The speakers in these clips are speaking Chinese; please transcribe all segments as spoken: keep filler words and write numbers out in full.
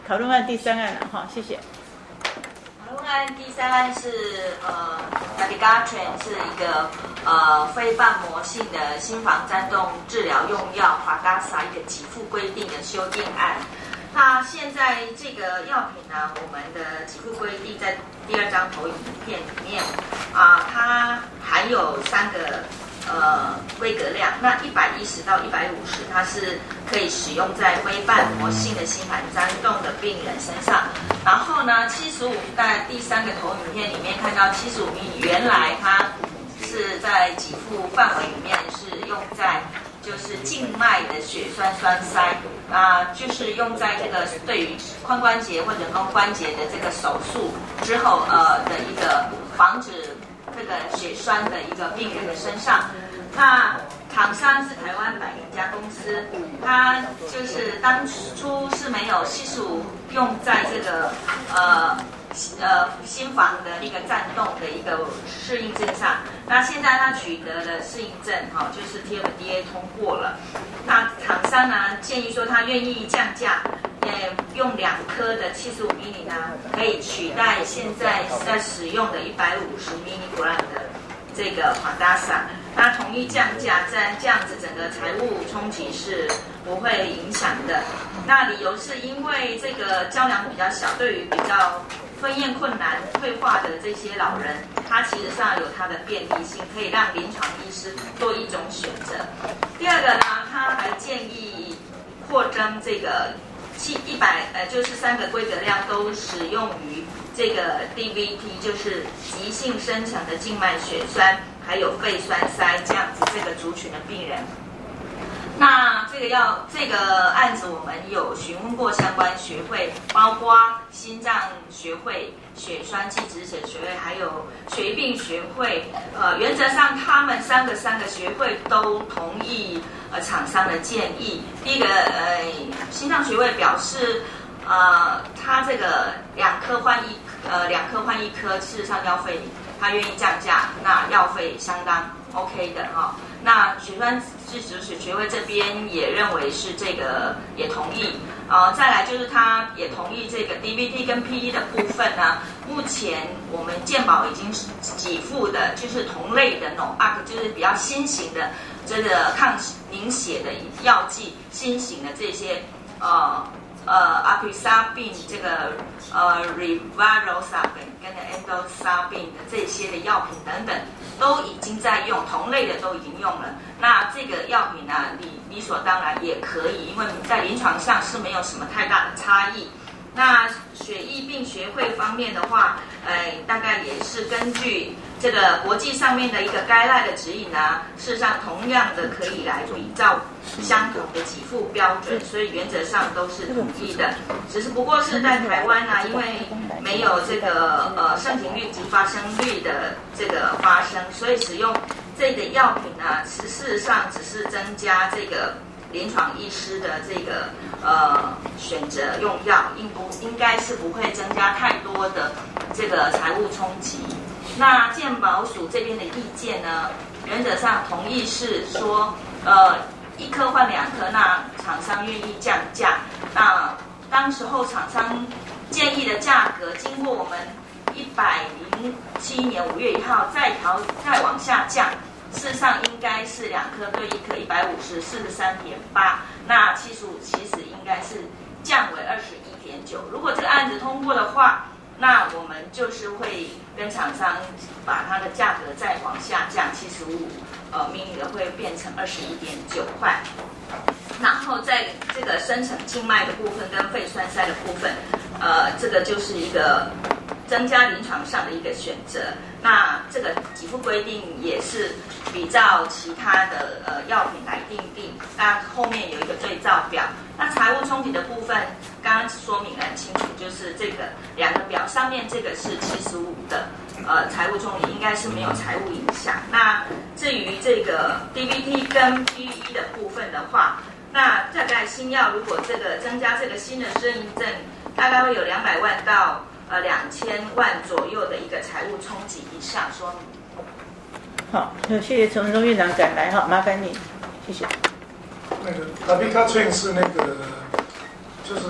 讨论案第三案了哈，谢谢。 讨论案第三案是呃 Dabigatran 是一个呃非瓣膜性的心房颤动治疗用药 Fadasa 一个给付规定的修订案。那现在这个药品呢，我们的给付规定在第二张投影片里面啊、呃，它含有三个呃规格量。那一百一十到一百五十，它是可以使用在非瓣膜性的心房颤动的病人身上。然后呢，七十五在第三个投影片里面看到七十五毫米，原来它是在给付范围里面是用在就是静脉的血栓栓塞啊、呃，就是用在这个对于髋关节或者人工关节的这个手术之后呃的一个防止这个血栓的一个病人的身上。那厂商是台湾百灵家公司，它就是当初是没有七十五用在这个呃呃心房的一个颤动的一个适应症上。那现在它取得了适应症，哈、哦，就是 T F D A 通过了。那厂商呢建议说，他愿意降价，呃，用两颗的七十五毫米呢，可以取代现在在使用的一百五十毫米 gram 的这个 Fadasa。他同意降价，这样这样子整个财务冲击是不会影响的。那理由是因为这个胶囊比较小，对于比较分咽困难、退化的这些老人，它其实上有它的便利性，可以让临床医师多一种选择。第二个呢，他还建议扩增这个七一百呃，就是三个规格量都使用于这个 D V T， 就是急性深层的静脉血栓。还有肺栓塞这样子这个族群的病人。那这个要这个案子我们有询问过相关学会，包括心脏学会、血栓器质者学会，还有血液病学会。呃，原则上他们三个三个学会都同意呃厂商的建议。第一个呃心脏学会表示，呃他这个两颗换一呃两颗换一颗，事实上药费。他愿意降价，那药费相当 OK 的哈、哦。那血栓制止血学会这边也认为是这个也同意，呃，再来就是他也同意这个 D V T 跟 P E 的部分呢。目前我们健保已经给付的就是同类的 N O A C， 就是比较新型的这个抗凝血的药剂，新型的这些呃。呃 Acusabin 这个呃 Rivaroxaban 跟 Endosabin 的这些的药品等等，都已经在用，同类的都已经用了。那这个药品呢，理理所当然也可以，因为在临床上是没有什么太大的差异。那血液病学会方面的话，呃，大概也是根据这个国际上面的一个guideline的指引啊，事实上同样的可以来比照相同的给付标准，所以原则上都是统一的。只是不过是在台湾啊，因为没有这个呃盛行率及发生率的这个发生，所以使用这个药品呢，事实上只是增加这个临床医师的这个呃选择用药，应不应该是不会增加太多的这个财务冲击。那健保署这边的意见呢，原则上同意是说，呃，一颗换两颗，那厂商愿意降价。那当时候厂商建议的价格，经过我们一百零七年五月一号再调再往下降。事实上应该是两颗对一颗一百五十，四十三点八，那七十五其实应该是降为二十一点九。如果这个案子通过的话，那我们就是会跟厂商把它的价格再往下降，七十五呃名额会变成二十一点九块。然后在这个深层静脉的部分跟肺栓塞的部分，呃，这个就是一个增加临床上的一个选择。那这个给付规定也是比照其他的呃药品来订定，那后面有一个对照表。那财务冲击的部分，刚刚说明得很清楚，就是这个两个表上面这个是七十五的，呃，财务冲击应该是没有财务影响。那至于这个 D V T 跟 P E 的部分的话，那大概新药如果这个增加这个新的适应症，大概会有两百万到呃两千万左右的一个财务冲击以上说明。 好，谢谢陈文忠院长赶来哈，麻烦你，谢谢。 那个 Dabigatran 是那个就是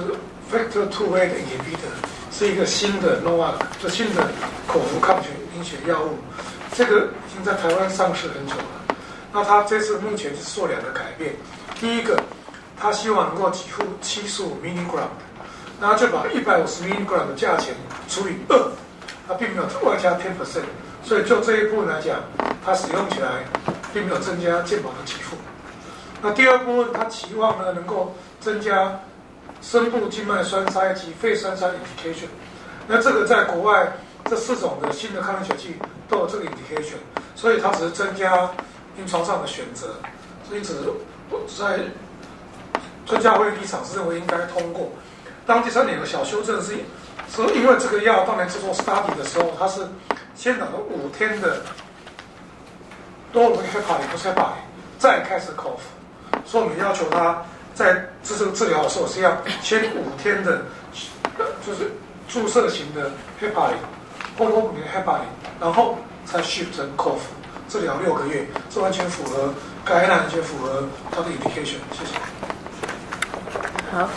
Factor two A 的 inhibitor 是一个新的 N O A C， 就新的口服抗血凝血药物，这个已经在台湾上市很久了。那它这次目前是做两个改变，第一个，它希望能够给付七十五 milligram， 然后就把一百五十 milligram 的价钱除以二，它并没有外加 百分之十， 所以就这一部分来讲，它使用起来并没有增加健保的给付。那第二部分，它期望呢能够增加深部静脉栓塞及肺栓塞 indication。那这个在国外这四种的新的抗凝血剂都有这个 indication， 所以它只是增加临床上的选择，所以只是在专家会立场是认为应该通过。当第三点有个小修正是，是因为这个药当年制作 study 的时候，它是先打了五天的多尔黑帕林不是黑帕林，再开始口服，所以我们要求他在这个治疗的时候是要先五天的，就是注射型的黑帕林或者五年黑帕林，然后才 shift 成口服。治疗六个月，这完全符合感染，完全符合它的 indication。谢谢。 好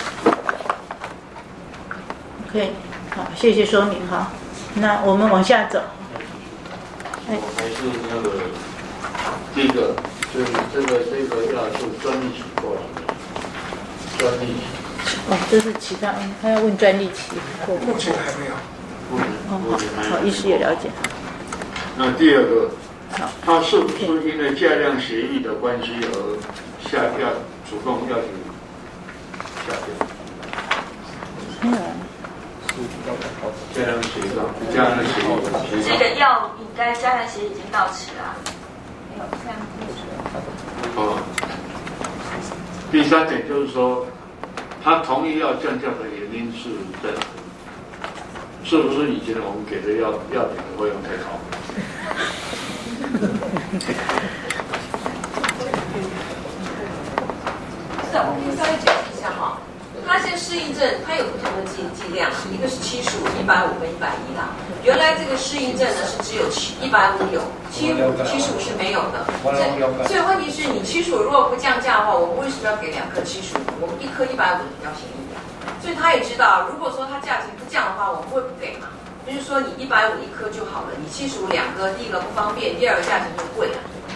，OK， 好，谢谢说明哈。那我们往下走。 我还是那个第一个，就是这个这个药是专利期过了没？专利期。 哦，这是其他，他要问专利期过。 目前还没有。 目前目前还没有。 好，医师也了解。 那第二个。 好， 他是不是因为价量协议的关系而下要主动要求下架？ 没有。 价量协议，价量协议。 这个药应该价量协议已经到期了。没有，现在哦。第三点就是说，他同意要降价的原因是在哪里？是不是以前我们给的药药品的费用太高？ 是的，我可以稍微解释一下哈。它现在适应症它有不同的剂剂量，一个是七十五、一百五跟一百一啦。原来这个适应症呢是只有七一百五有，七五七十五是没有的。所以问题是你七十五如果不降价的话，我们为什么要给两颗七十五？我们一颗一百五比较便宜。所以他也知道，如果说它价钱不降的话，我们会不给嘛？就是说你一百五一颗就好了，你七十五两颗，第一个不方便，第二个价钱就贵了。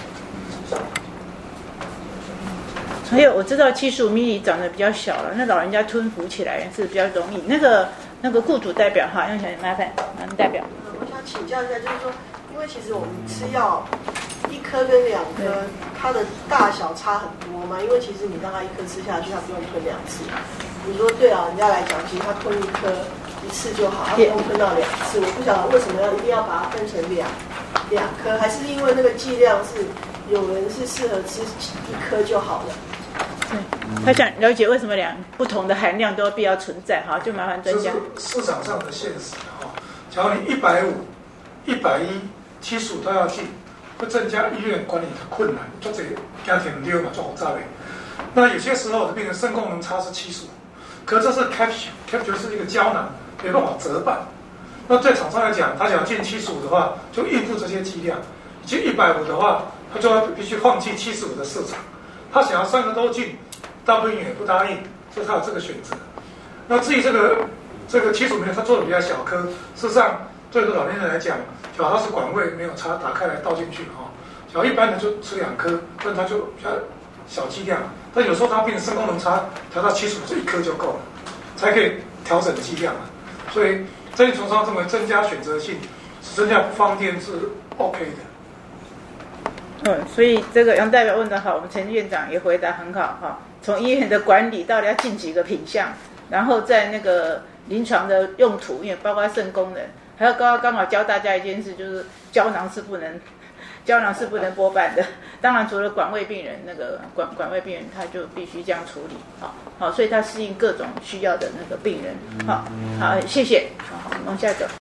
还有我知道七十五 ml 长得比较小了，那老人家吞服起来是比较容易。那个那个雇主代表哈，要想麻烦麻烦代表。 我想请教一下，就是说，因为其实我们吃药一颗跟两颗，它的大小差很多嘛。因为其实你让他一颗吃下去，他不用吞两次。你说对老人家来讲，其实他吞一颗一次就好，他不用吞到两次。我不晓得为什么要一定要把它分成两两颗，还是因为那个剂量是有人是适合吃一颗就好了。 对，他想了解为什么两不同的含量都有必要存在哈，就麻烦专家。 这是市场上的现实哈。假如你一百五、一百一、七十五都要进，会增加医院管理的困难，做这家庭六嘛，做好炸位。那有些时候的病人肾功能差是七十五，可这是 capsule，capsule 是一个胶囊，没办法折半。那对厂商来讲，他想要进七十五的话，就应付这些剂量；进一百五的话，他就要必须放弃七十五的市场。他想要三个都进，大部分也不答应，所以他有这个选择。那至于这个这个七十五milligram，他做的比较小颗，事实上对一个老年人来讲，假如他是管胃没有插打开来倒进去哈，假如一般的就吃两颗，但他就比较小剂量。但有时候他病人肾功能差，调到七十五就一颗就够了，才可以调整剂量了。所以在临床上认为增加选择性，增加不方便是 OK 的。 嗯，所以这个杨代表问得好，我们陈院长也回答很好哈。从医院的管理到底要进几个品项，然后在那个临床的用途，因为包括肾功能，还要刚刚好教大家一件事，就是胶囊是不能，胶囊是不能剥半的。当然，除了管胃病人，那个管管胃病人他就必须这样处理，好，好，所以他适应各种需要的那个病人，好，好，谢谢，好，往下走。